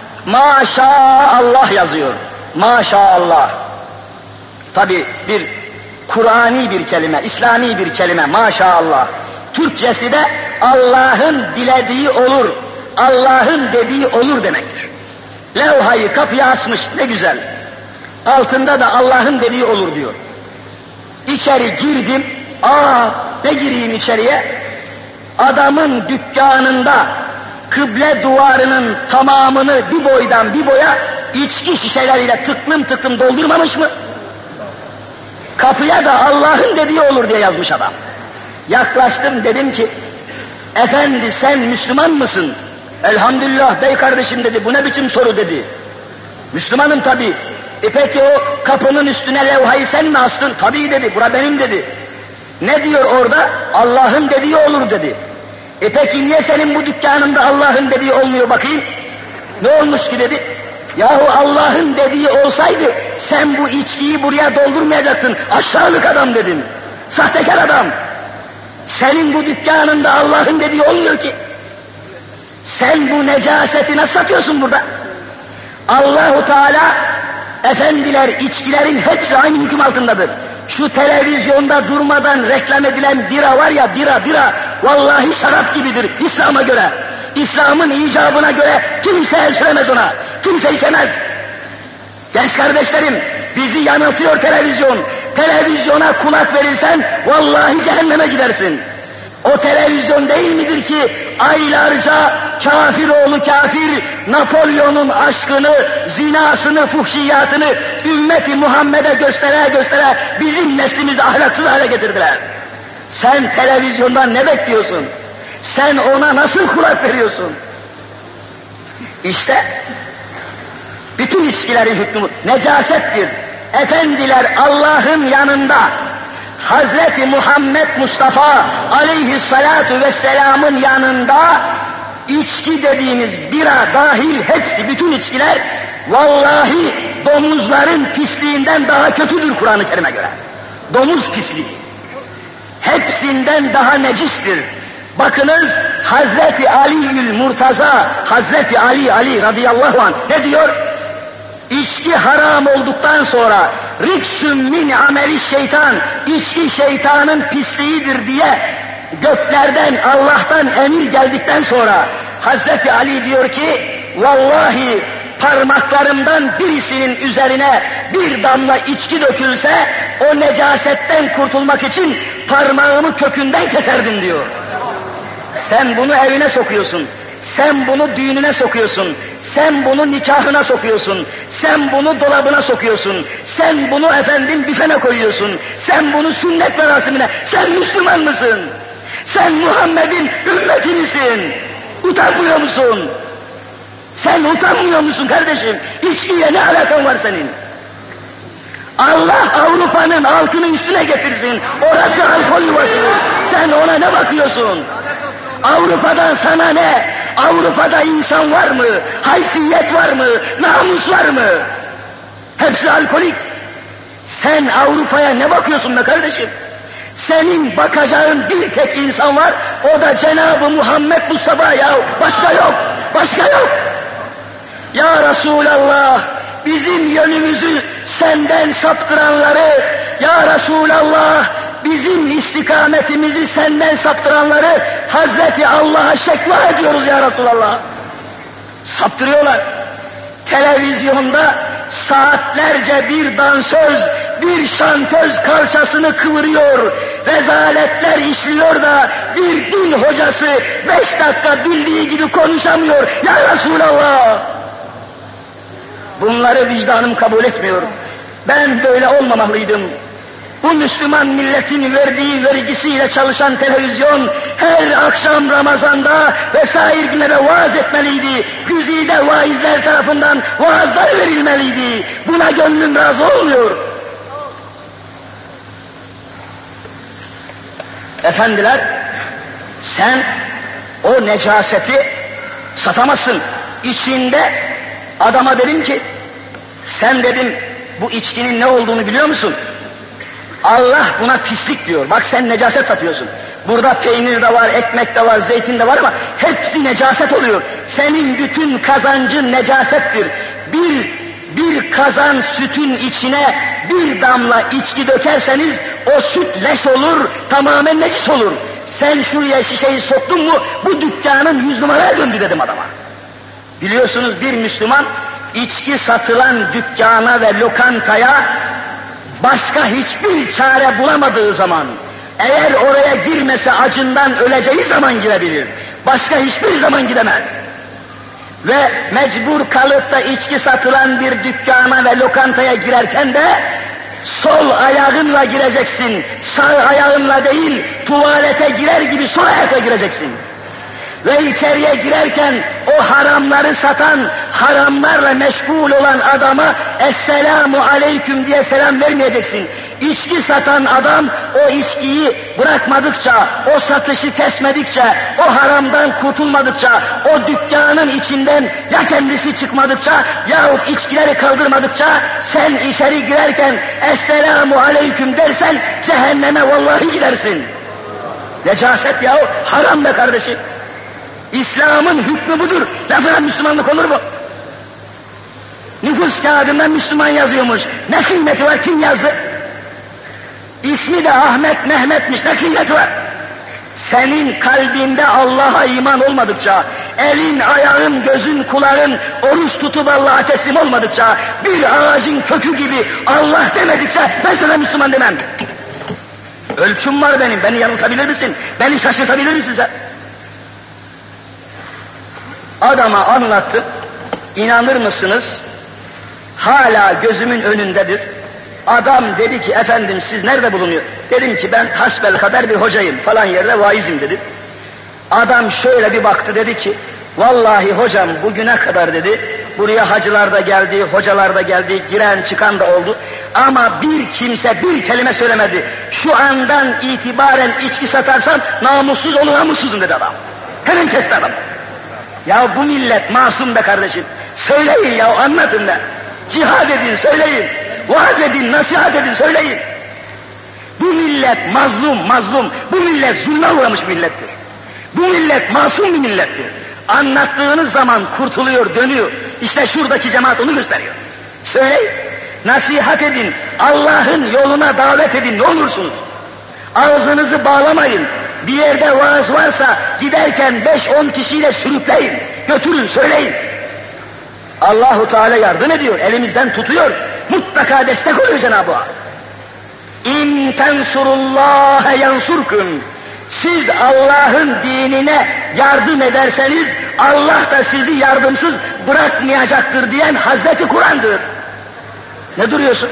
Maşallah yazıyor, maşallah. Tabi bir Kur'ani bir kelime, İslami bir kelime, maşallah. Türkçesi de Allah'ın dilediği olur, Allah'ın dediği olur demektir. Levhayı kapıya asmış, ne güzel. Altında da Allah'ın dediği olur diyor. İçeri girdim, aa ne gireyim içeriye? Adamın dükkanında kıble duvarının tamamını bir boydan bir boya içki şişeleriyle tıklım tıklım doldurmamış mı? Kapıya da Allah'ın dediği olur diye yazmış adam. Yaklaştım, dedim ki, efendi sen Müslüman mısın? Elhamdülillah bey kardeşim dedi, bu ne biçim soru dedi. Müslümanım tabii. E peki o kapının üstüne levhayı sen mi astın? Tabii dedi, bura benim dedi. Ne diyor orada? Allah'ın dediği olur dedi. E peki niye senin bu dükkanında Allah'ın dediği olmuyor bakayım? Ne olmuş ki dedi. Yahu Allah'ın dediği olsaydı sen bu içkiyi buraya doldurmayacaktın. Aşağılık adam dedim. Sahtekar adam. Senin bu dükkanında Allah'ın dediği olmuyor ki. Sen bu necaseti nasıl satıyorsun burada? Allahu Teala, efendiler, içkilerin hepsi aynı hüküm altındadır. Şu televizyonda durmadan reklam edilen bira var ya, bira bira, vallahi şarap gibidir İslam'a göre. İslam'ın icabına göre kimse el süremez ona, kimse içemez. Genç kardeşlerim, bizi yanıltıyor televizyon. Televizyona kulak verirsen vallahi cehenneme gidersin. O televizyon değil midir ki aylarca kafir oğlu kafir Napolyon'un aşkını, zinasını, fuhşiyatını ümmeti Muhammed'e göstere göstere bizim neslimizi ahlaksız hale getirdiler. Sen televizyondan ne bekliyorsun? Sen ona nasıl kulak veriyorsun? İşte bütün içkilerin hükmü necasettir. Efendiler, Allah'ın yanında Hazreti Muhammed Mustafa aleyhissalatu vesselamın yanında içki dediğimiz bira dahil hepsi, bütün içkiler vallahi domuzların pisliğinden daha kötüdür Kur'an-ı Kerim'e göre. Domuz pisliği. Hepsinden daha necistir. Bakınız Hazreti Ali'ül Murtaza, Hazreti Ali Ali radıyallahu anh ne diyor? İçki haram olduktan sonra riksün min ameli şeytan, içki şeytanın pisliğidir diye göklerden, Allah'tan emir geldikten sonra Hazreti Ali diyor ki vallahi parmaklarımdan birisinin üzerine bir damla içki dökülse o necasetten kurtulmak için parmağımı kökünden keserdim diyor. Sen bunu evine sokuyorsun, sen bunu düğününe sokuyorsun, sen bunu nikahına sokuyorsun, sen bunu dolabına sokuyorsun, sen bunu efendim büfene koyuyorsun, sen bunu sünnet merasimine, sen Müslüman mısın? Sen Muhammed'in ümmeti misin? Utanmıyor musun? Sen utanmıyor musun kardeşim? İçkiyle ne alakan var senin? Allah Avrupa'nın altını üstüne getirsin, orası alkol yuvası, sen ona ne bakıyorsun? Avrupa'dan sana ne? Avrupa'da insan var mı? Haysiyet var mı? Namus var mı? Hepsi alkolik. Sen Avrupa'ya ne bakıyorsun be kardeşim? Senin bakacağın bir tek insan var, o da Cenab-ı Muhammed Mustafa ya. Başka yok, başka yok. Ya Resulallah, bizim yönümüzü senden saptıranları, ya Resulallah, bizim istikametimizi senden saptıranları Hazreti Allah'a şekva ediyoruz ya Resulallah. Saptırıyorlar. Televizyonda saatlerce bir dansöz, bir şantöz kalçasını kıvırıyor, rezaletler işliyor da bir din hocası beş dakika bildiği gibi konuşamıyor ya Resulallah. Bunları vicdanım kabul etmiyor. Ben böyle olmamalıydım. Bu Müslüman milletin verdiği vergisiyle çalışan televizyon her akşam Ramazan'da vesaire günlere vaaz etmeliydi. Güzide vaizler tarafından vaazlar verilmeliydi. Buna gönlüm razı olmuyor. Efendiler, sen o necaseti satamazsın. İçinde adama dedim ki, sen dedim bu içkinin ne olduğunu biliyor musun? Allah buna pislik diyor. Bak sen necaset satıyorsun. Burada peynir de var, ekmek de var, zeytin de var ama hepsi necaset oluyor. Senin bütün kazancın necasettir. Bir, bir kazan sütün içine bir damla içki dökerseniz o süt leş olur, tamamen necis olur. Sen şuraya şişeyi soktun mu bu dükkanın yüz numaraya döndü dedim adama. Biliyorsunuz bir Müslüman içki satılan dükkana ve lokantaya başka hiçbir çare bulamadığı zaman, eğer oraya girmese acından öleceği zaman girebilir. Başka hiçbir zaman gidemez. Ve mecbur kalıp da içki satılan bir dükkana ve lokantaya girerken de sol ayağınla gireceksin. Sağ ayağınla değil, tuvalete girer gibi sol ayakla gireceksin. Ve içeriye girerken o haramları satan, haramlarla meşgul olan adama Esselamu Aleyküm diye selam vermeyeceksin. İçki satan adam o içkiyi bırakmadıkça, o satışı kesmedikçe, o haramdan kurtulmadıkça, o dükkanın içinden ya kendisi çıkmadıkça yahut içkileri kaldırmadıkça sen içeri girerken Esselamu Aleyküm dersen cehenneme vallahi gidersin. Necaset yahu, haram be kardeşim. İslam'ın hükmü budur. Lafına Müslümanlık olur mu? Nüfus kağıdında Müslüman yazıyormuş. Ne kıymeti var? Kim yazdı? İsmi de Ahmet Mehmet'miş. Ne kıymeti var? Senin kalbinde Allah'a iman olmadıkça, elin, ayağın, gözün, kulağın oruç tutup Allah'a teslim olmadıkça, bir ağacın kökü gibi Allah demedikçe ben sana Müslüman demem. Ölçüm var benim. Beni yanıltabilir misin? Beni şaşırtabilir misin sen? Adama anlattım, inanır mısınız? Hala gözümün önündedir. Adam dedi ki, efendim siz nerede bulunuyor? Dedim ki ben hasbelkader bir hocayım, falan yerde vaizim dedim. Adam şöyle bir baktı, dedi ki, vallahi hocam bugüne kadar dedi, buraya hacılar da geldi, hocalar da geldi, giren çıkan da oldu. Ama bir kimse bir kelime söylemedi. Şu andan itibaren içki satarsam namussuz olur, namussuzum dedi adam. Hemen kesti adam. Ya bu millet masum be kardeşim. Söyleyin ya, anlatın da. Cihad edin, söyleyin. Vaaz edin, nasihat edin, söyleyin. Bu millet mazlum, mazlum. Bu millet zulme uğramış millettir. Bu millet masum bir millettir. Anlattığınız zaman kurtuluyor, dönüyor. İşte şuradaki cemaat onu gösteriyor. Söyleyin, nasihat edin, Allah'ın yoluna davet edin, ne olursunuz. Ağzınızı bağlamayın. Bir yerde vaaz varsa giderken beş on kişiyle sürükleyin, götürün, söyleyin. Allahu Teala yardım ediyor, elimizden tutuyor. Mutlaka destek oluyor Cenab-ı Hak. İn tensurullâhe yansurkum. Siz Allah'ın dinine yardım ederseniz Allah da sizi yardımsız bırakmayacaktır diyen Hazreti Kur'an'dır. Ne duruyorsun?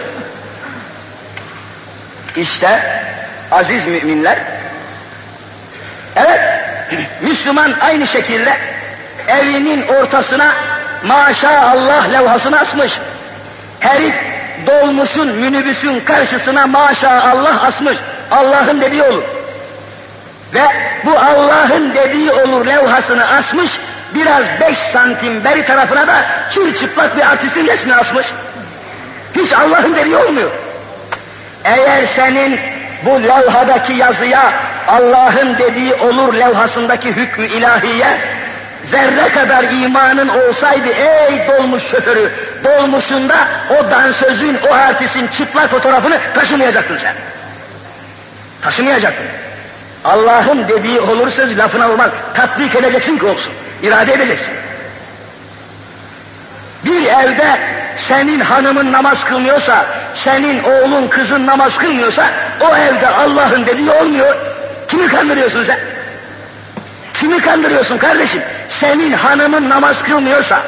İşte aziz müminler, evet, Müslüman aynı şekilde evinin ortasına maşallah levhasını asmış. Herif dolmuşun, minibüsün karşısına maşallah asmış. Allah'ın dediği olur. Ve bu Allah'ın dediği olur levhasını asmış, biraz beş santim beri tarafına da çırçıplak bir artistin resmini asmış. Hiç Allah'ın dediği olmuyor. Eğer senin bu levhadaki yazıya Allah'ın dediği olur levhasındaki hükmü ilahiye zerre kadar imanın olsaydı ey dolmuş şoförü, dolmuşunda o dansözün, o artistin çıplak fotoğrafını taşımayacaktın sen. Taşımayacaktın. Allah'ın dediği olursa lafına olmaz, tatbik edeceksin ki olsun, irade edeceksin. Bir evde senin hanımın namaz kılmıyorsa, senin oğlun kızın namaz kılmıyorsa, o evde Allah'ın dediği olmuyor. Kimi kandırıyorsun sen? Kimi kandırıyorsun kardeşim? Senin hanımın namaz kılmıyorsa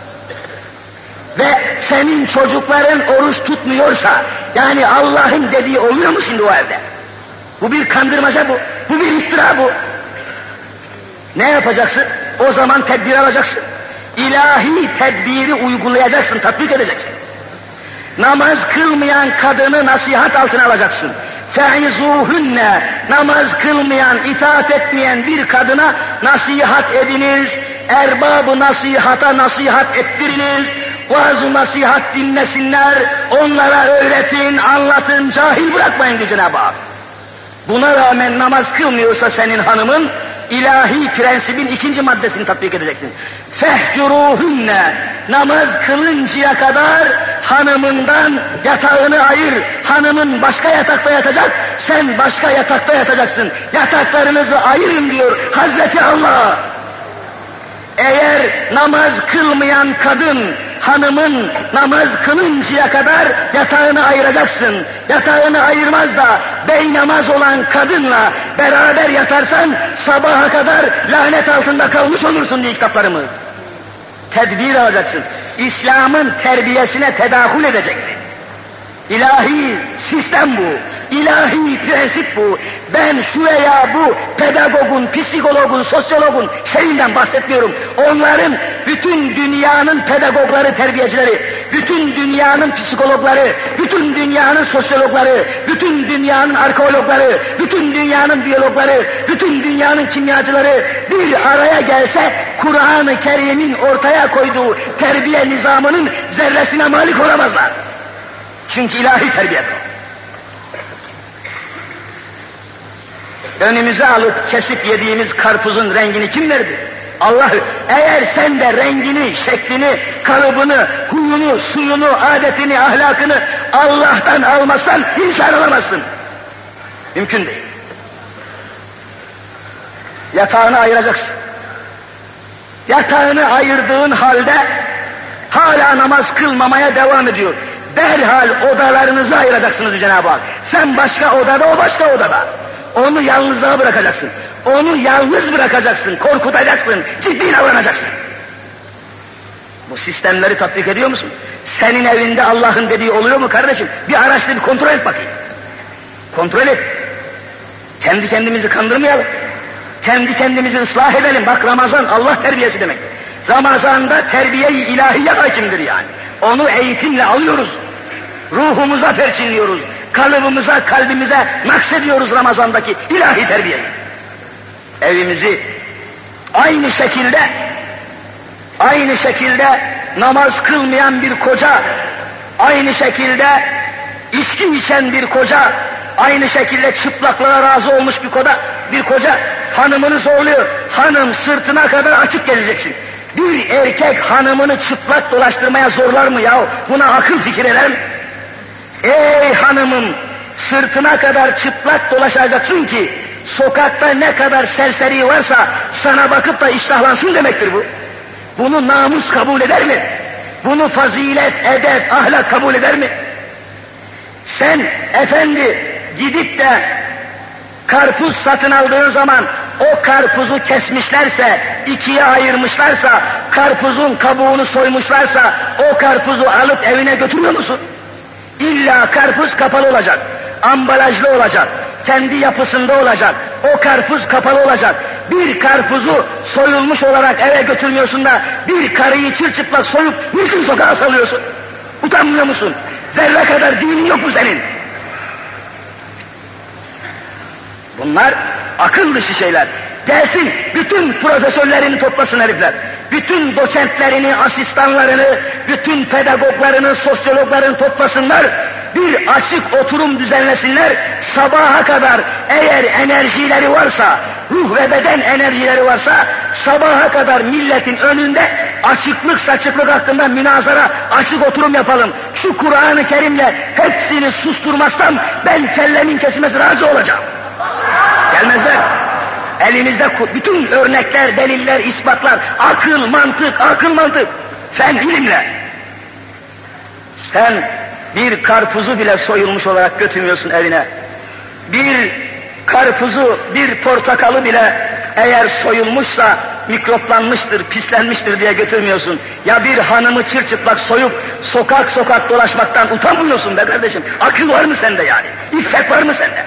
ve senin çocukların oruç tutmuyorsa, yani Allah'ın dediği oluyor mu şimdi o evde? Bu bir kandırmaca bu, bu bir iftira bu. Ne yapacaksın? O zaman tedbir alacaksın. İlahi tedbiri uygulayacaksın, tatbik edeceksin. Namaz kılmayan kadını nasihat altına alacaksın. فَعِزُوهُنَّ Namaz kılmayan, itaat etmeyen bir kadına nasihat ediniz. Erbab-ı nasihata nasihat ettiriniz. Vaaz-ı nasihat dinlesinler. Onlara öğretin, anlatın, cahil bırakmayın diyor Cenab-ı Hak. Buna rağmen namaz kılmıyorsa senin hanımın, ilahi prensibin ikinci maddesini tatbik edeceksin. Fehcuruhunne namaz kılıncaya kadar hanımından yatağını ayır. Hanımın başka yatakta yatacak, sen başka yatakta yatacaksın. Yataklarınızı ayırın diyor Hazreti Allah. Eğer namaz kılmayan kadın hanımın namaz kılıncaya kadar yatağını ayıracaksın. Yatağını ayırmaz da beynamaz olan kadınla beraber yatarsan sabaha kadar lanet altında kalmış olursun diye kitaplarımız. Tedbir alacaksın. İslam'ın terbiyesine tedahül edeceksin. İlahi sistem bu. İlahi prensip bu. Ben şu veya bu pedagogun, psikologun, sosyologun şeyinden bahsetmiyorum. Onların bütün dünyanın pedagogları, terbiyecileri, bütün dünyanın psikologları, bütün dünyanın sosyologları, bütün dünyanın arkeologları, bütün dünyanın biyologları, bütün dünyanın kimyacıları bir araya gelse Kur'an-ı Kerim'in ortaya koyduğu terbiye nizamının zerresine malik olamazlar. Çünkü ilahi terbiyedir o. Önümüze alıp kesip yediğimiz karpuzun rengini kim verdi? Allah. Eğer sen de rengini, şeklini, kalıbını, huyunu, suyunu, adetini, ahlakını Allah'tan almazsan insan olamazsın. Mümkün değil. Yatağını ayıracaksın. Yatağını ayırdığın halde hala namaz kılmamaya devam ediyor. Derhal odalarınızı ayıracaksınız Cenab-ı Hak. Sen başka odada, o başka odada. Onu yalnızlığa bırakacaksın. Onu yalnız bırakacaksın, korkutacaksın, ciddi davranacaksın. Bu sistemleri tatbik ediyor musun? Senin evinde Allah'ın dediği oluyor mu kardeşim? Bir araştır, bir kontrol et bakayım. Kontrol et. Kendi kendimizi kandırmayalım. Kendi kendimizi ıslah edelim. Bak Ramazan Allah terbiyesi demek. Ramazan'da terbiye-i ilahiye hakimdir yani. Onu eğitimle alıyoruz. Ruhumuza perçinliyoruz. Kalıbımıza, kalbimize naksediyoruz Ramazan'daki ilahi terbiyeyi. Evimizi aynı şekilde aynı şekilde namaz kılmayan bir koca, aynı şekilde içki içen bir koca, aynı şekilde çıplaklığa razı olmuş bir koca, bir koca hanımını zorluyor. Hanım sırtına kadar açık geleceksin. Bir erkek hanımını çıplak dolaştırmaya zorlar mı ya? Buna akıl fikir eder mi? Ey hanımım, sırtına kadar çıplak dolaşacaksın ki sokakta ne kadar serseri varsa sana bakıp da iştahlansın demektir bu. Bunu namus kabul eder mi? Bunu fazilet, edep, ahlak kabul eder mi? Sen efendi gidip de karpuz satın aldığın zaman o karpuzu kesmişlerse, ikiye ayırmışlarsa, karpuzun kabuğunu soymuşlarsa o karpuzu alıp evine götürüyor musun? İlla karpuz kapalı olacak, ambalajlı olacak, kendi yapısında olacak, o karpuz kapalı olacak. Bir karpuzu soyulmuş olarak eve götürmüyorsun da bir karıyı çırçıplak soyup niçin sokağa salıyorsun? Utanmıyor musun? Zerre kadar dinin yok mu senin? Bunlar akıl dışı şeyler. Gelsin bütün profesörlerini toplasın herifler. Bütün doçentlerini, asistanlarını, bütün pedagoglarını, sosyologlarını toplasınlar. Bir açık oturum düzenlesinler. Sabaha kadar eğer enerjileri varsa, ruh ve beden enerjileri varsa sabaha kadar milletin önünde açıklık saçıklık hakkında münazara, açık oturum yapalım. Şu Kur'an-ı Kerim'le hepsini susturmazsam ben kellemin kesilmesi razı olacağım. Gelmezler. Elimizde bütün örnekler, deliller, ispatlar, akıl, mantık, akıl, mantık, fen, ilimle. Sen bir karpuzu bile soyulmuş olarak götürmüyorsun evine. Bir karpuzu, bir portakalı bile eğer soyulmuşsa mikroplanmıştır, pislenmiştir diye götürmüyorsun. Ya bir hanımı çırçıplak soyup sokak sokak dolaşmaktan utanmıyorsun be kardeşim. Akıl var mı sende yani? İffet var mı sende?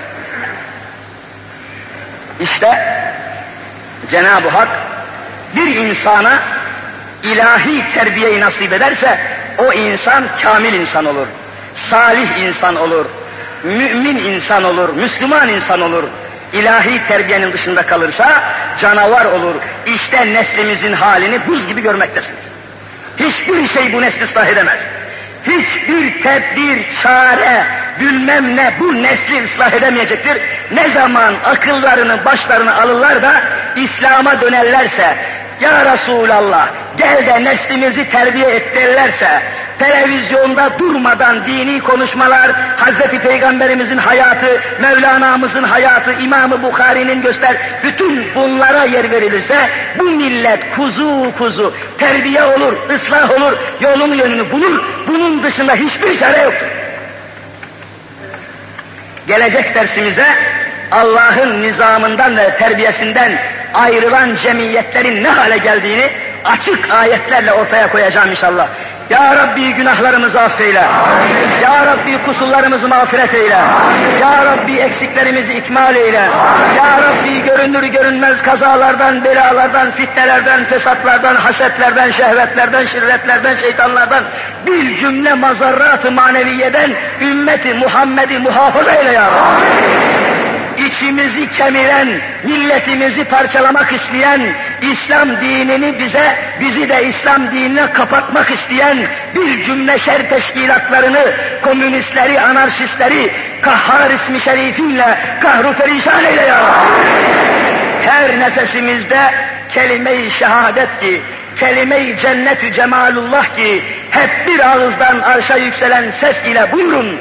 İşte Cenab-ı Hak bir insana ilahi terbiyeyi nasip ederse o insan kamil insan olur, salih insan olur, mümin insan olur, Müslüman insan olur. İlahi terbiyenin dışında kalırsa canavar olur. İşte neslimizin halini buz gibi görmektesiniz. Hiçbir şey bu nesli ıslah edemez. Hiçbir tedbir, çare, bilmem ne bu nesli ıslah edemeyecektir. Ne zaman akıllarını başlarına alırlar da İslam'a dönerlerse, ya Resulallah gel de neslimizi terbiye et derlerse, televizyonda durmadan dini konuşmalar, Hazreti Peygamberimizin hayatı, Mevlana'mızın hayatı, İmam-ı Bukhari'nin göster, bütün bunlara yer verilirse, bu millet kuzu kuzu terbiye olur, ıslah olur, yolunu yönünü bulur, bunun dışında hiçbir çare yoktur. Gelecek dersimize Allah'ın nizamından ve terbiyesinden ayrılan cemiyetlerin ne hale geldiğini açık ayetlerle ortaya koyacağım inşallah. Ya Rabbi günahlarımızı affeyle. Amin. Ya Rabbi kusurlarımızı mağfiret eyle. Amin. Ya Rabbi eksiklerimizi ikmal eyle. Amin. Ya Rabbi görünür görünmez kazalardan, belalardan, fitnelerden, fesatlardan, hasetlerden, şehvetlerden, şirretlerden, şeytanlardan, bir cümle mazarrat-ı maneviyeden ümmeti Muhammed'i muhafaza eyle ya Rabbi. Amin. İçimizi kemiren, milletimizi parçalamak isteyen, İslam dinini bize, bizi de İslam dinine kapatmak isteyen bir cümle şer teşkilatlarını, komünistleri, anarşistleri, Kahhar ismi şerifinle kahru perişan eyle ya Rabbi. Her nefesimizde kelime-i şehadet ki, kelime-i cennet-ü cemalullah ki, hep bir ağızdan arşa yükselen ses ile buyurun.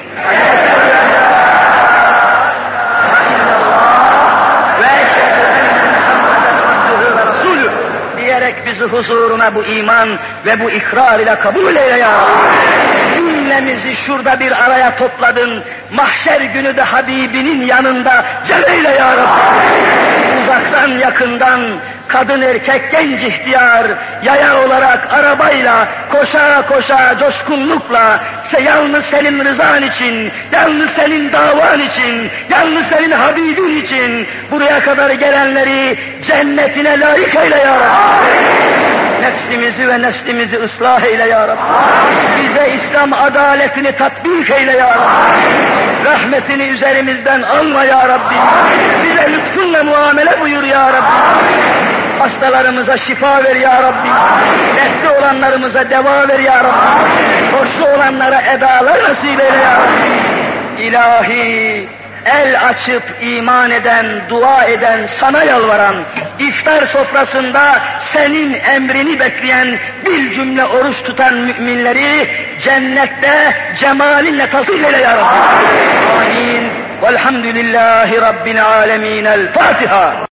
Diyerek bizi huzuruna bu iman ve bu ikrar ile kabul eyle ya Rabbi. Cümlemizi şurada bir araya topladın, mahşer günü de Habibinin yanında cem eyle ya Rabbi. Uzaktan yakından, kadın erkek genç ihtiyar, yaya olarak arabayla, koşa koşa coşkunlukla, yalnız senin rızan için, yalnız senin davan için, yalnız senin Habibin için buraya kadar gelenleri cennetine layık eyle ya Rabbi. Nefsimizi ve neslimizi ıslah eyle ya Rabbi. Bize İslam adaletini tatbik eyle ya Rabbi. Rahmetini üzerimizden alma ya Rabbi. Bize lütfunla muamele buyur ya Rabbi. Hastalarımıza şifa ver ya Rabbi. Dertli olanlarımıza deva ver ya Rabbi. Borçlu olanlara edalar nasip eyle ya Rabbi. İlahi, el açıp iman eden, dua eden, sana yalvaran, iftar sofrasında senin emrini bekleyen bir cümle oruç tutan müminleri cennette cemalinle tasvir eyle ya Rabbi. Amin. Velhamdülillahi Rabbil alemin. El Fatiha.